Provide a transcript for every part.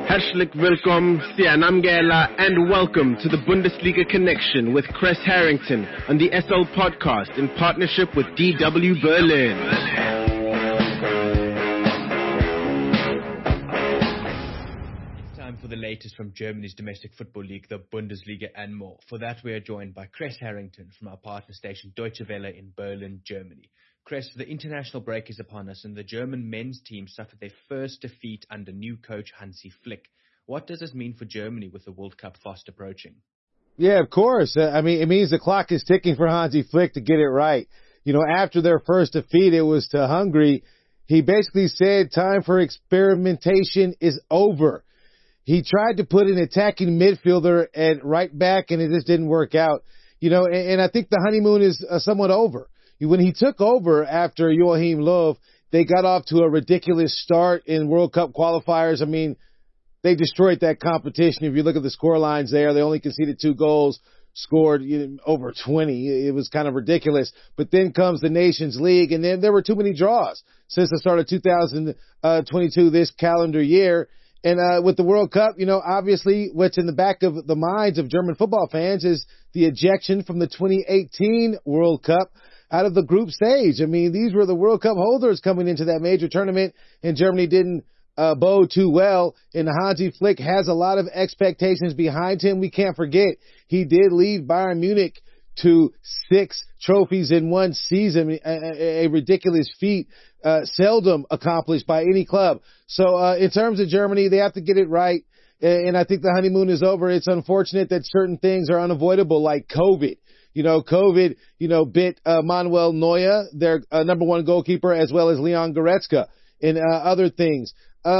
Herzlich willkommen, Sianamgela, and welcome to the Bundesliga Connection with Chris Harrington on the SL Podcast in partnership with DW Berlin. It's time for the latest from Germany's domestic football league, the Bundesliga, and more. For that, we are joined by Chris Harrington from our partner station Deutsche Welle in Berlin, Germany. Chris, the international break is upon us, and the German men's team suffered their first defeat under new coach Hansi Flick. What does this mean for Germany with the World Cup fast approaching? Yeah, of course. It means the clock is ticking for Hansi Flick to get it right. You know, after their first defeat, it was to Hungary. He basically said time for experimentation is over. He tried to put an attacking midfielder at right back, and it just didn't work out. You know, and I think the honeymoon is somewhat over. When he took over after Joachim Löw, they got off to a ridiculous start in World Cup qualifiers. I mean, they destroyed that competition. If you look at the score lines there, they only conceded 2 goals, scored over 20. It was kind of ridiculous. But then comes the Nations League, and then there were too many draws since the start of 2022, this calendar year. And with the World Cup, you know, obviously what's in the back of the minds of German football fans is the ejection from the 2018 World Cup out of the group stage. I mean, these were the World Cup holders coming into that major tournament, and Germany didn't bode too well. And Hansi Flick has a lot of expectations behind him. We can't forget, he did lead Bayern Munich to 6 trophies in one season, a ridiculous feat, seldom accomplished by any club. So in terms of Germany, they have to get it right. And I think the honeymoon is over. It's unfortunate that certain things are unavoidable, like COVID. You know, COVID, bit Manuel Neuer, their number 1 goalkeeper, as well as Leon Goretzka and other things.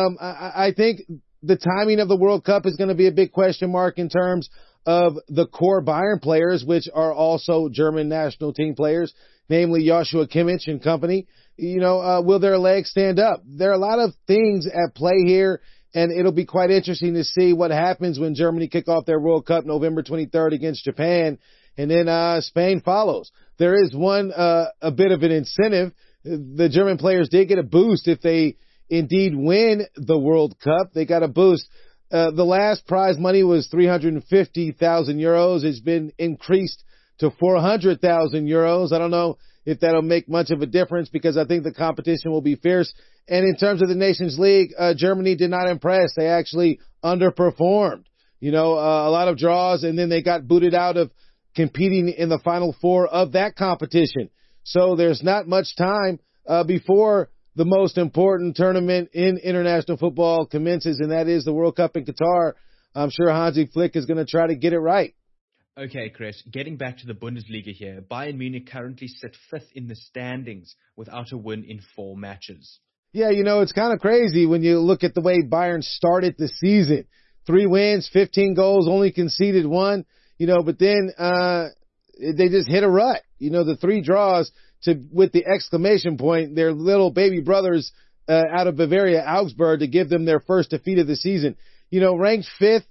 I think the timing of the World Cup is going to be a big question mark in terms of the core Bayern players, which are also German national team players, namely Joshua Kimmich and company. Will their legs stand up? There are a lot of things at play here, and it'll be quite interesting to see what happens when Germany kick off their World Cup November 23rd against Japan. And then Spain follows. There is a bit of an incentive. The German players did get a boost if they indeed win the World Cup. They got a boost. The last prize money was 350,000 euros. It's been increased to 400,000 euros. I don't know if that'll make much of a difference because I think the competition will be fierce. And in terms of the Nations League, Germany did not impress. They actually underperformed. A lot of draws, and then they got booted out of competing in the Final Four of that competition. So there's not much time before the most important tournament in international football commences, and that is the World Cup in Qatar. I'm sure Hansi Flick is going to try to get it right. Okay, Chris, getting back to the Bundesliga here, Bayern Munich currently sit 5th in the standings without a win in 4 matches. Yeah, it's kind of crazy when you look at the way Bayern started the season. 3 wins, 15 goals, only conceded 1. But then they just hit a rut. The 3 draws with the exclamation point, their little baby brothers out of Bavaria, Augsburg, to give them their first defeat of the season. Ranked 5th,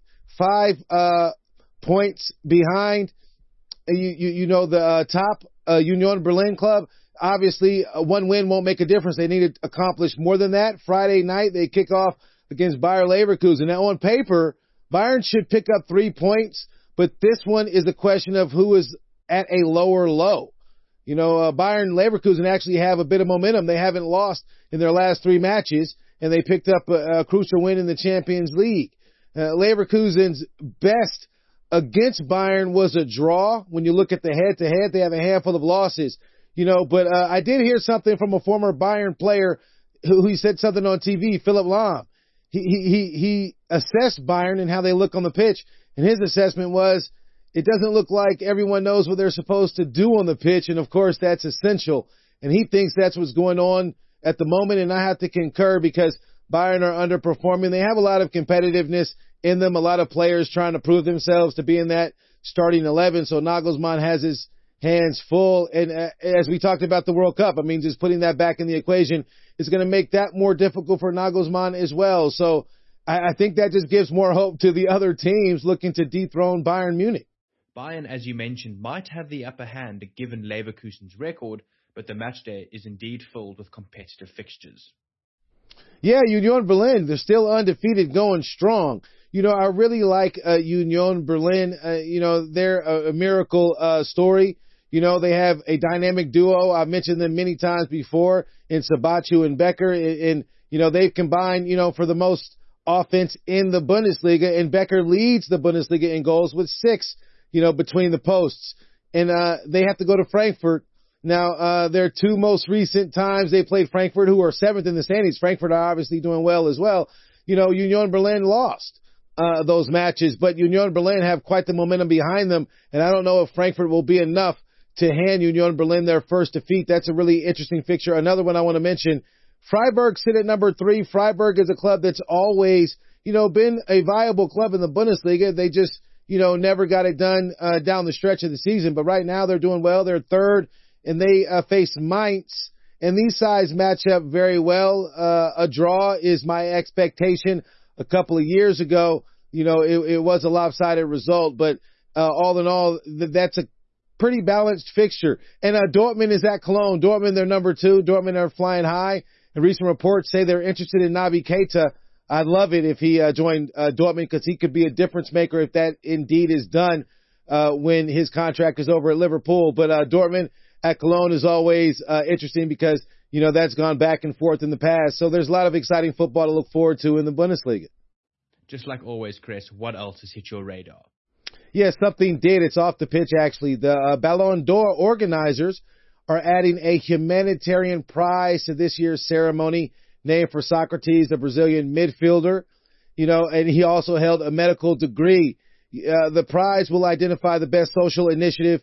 5 points behind, the top Union Berlin club. Obviously, 1 win won't make a difference. They need to accomplish more than that. Friday night, they kick off against Bayer Leverkusen. Now, on paper, Bayern should pick up 3 points. But this one is a question of who is at a lower low. Bayern Leverkusen actually have a bit of momentum. They haven't lost in their last 3 matches, and they picked up a crucial win in the Champions League. Leverkusen's best against Bayern was a draw. When you look at the head-to-head, they have a handful of losses. But I did hear something from a former Bayern player who said something on TV, Philipp Lahm. He assessed Bayern and how they look on the pitch. And his assessment was, it doesn't look like everyone knows what they're supposed to do on the pitch. And, of course, that's essential. And he thinks that's what's going on at the moment. And I have to concur because Bayern are underperforming. They have a lot of competitiveness in them, a lot of players trying to prove themselves to be in that starting 11. So Nagelsmann has his hands full. And as we talked about the World Cup, just putting that back in the equation is going to make that more difficult for Nagelsmann as well. So I think that just gives more hope to the other teams looking to dethrone Bayern Munich. Bayern, as you mentioned, might have the upper hand given Leverkusen's record, but the match day is indeed filled with competitive fixtures. Yeah, Union Berlin, they're still undefeated, going strong. I really like Union Berlin. They're a miracle story. They have a dynamic duo. I've mentioned them many times before in Sabachu and Becker. And they've combined, for the most offense in the Bundesliga. And Becker leads the Bundesliga in goals with 6, between the posts. And they have to go to Frankfurt. Now, their 2 most recent times they played Frankfurt, who are 7th in the standings. Frankfurt are obviously doing well as well. Union Berlin lost those matches, but Union Berlin have quite the momentum behind them, and I don't know if Frankfurt will be enough to hand Union Berlin their first defeat. That's a really interesting fixture. Another one I want to mention, Freiburg sit at number 3. Freiburg is a club that's always, been a viable club in the Bundesliga. They just, never got it done down the stretch of the season, but right now they're doing well. They're 3rd. And they face Mainz, and these sides match up very well. A draw is my expectation. A couple of years ago, it was a lopsided result, but all in all, that's a pretty balanced fixture. And Dortmund is at Cologne. Dortmund, they're number 2. Dortmund are flying high, and recent reports say they're interested in Naby Keita. I'd love it if he joined Dortmund, because he could be a difference maker if that indeed is done when his contract is over at Liverpool. But Dortmund at Cologne is always interesting because, that's gone back and forth in the past. So there's a lot of exciting football to look forward to in the Bundesliga. Just like always, Chris, what else has hit your radar? Yeah, something did. It's off the pitch, actually. The Ballon d'Or organizers are adding a humanitarian prize to this year's ceremony named for Socrates, the Brazilian midfielder. And he also held a medical degree. The prize will identify the best social initiative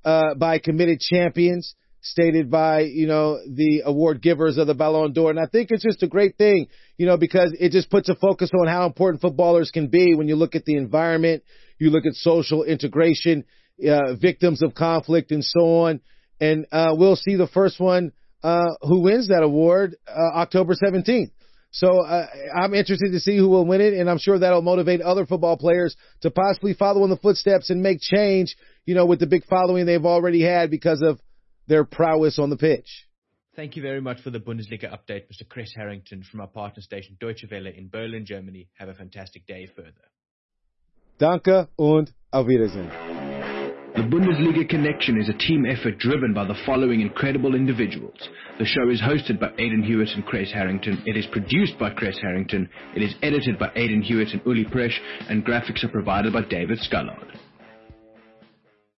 by committed champions, stated by, the award givers of the Ballon d'Or. And I think it's just a great thing, because it just puts a focus on how important footballers can be when you look at the environment, you look at social integration, victims of conflict and so on. And we'll see the first one who wins that award October 17th. So I'm interested to see who will win it, and I'm sure that'll motivate other football players to possibly follow in the footsteps and make change, with the big following they've already had because of their prowess on the pitch. Thank you very much for the Bundesliga update, Mr. Chris Harrington from our partner station Deutsche Welle in Berlin, Germany. Have a fantastic day further. Danke und auf Wiedersehen. The Bundesliga Connection is a team effort driven by the following incredible individuals. The show is hosted by Aidan Hewitt and Chris Harrington. It is produced by Chris Harrington. It is edited by Aidan Hewitt and Uli Presch, and graphics are provided by David Scullard.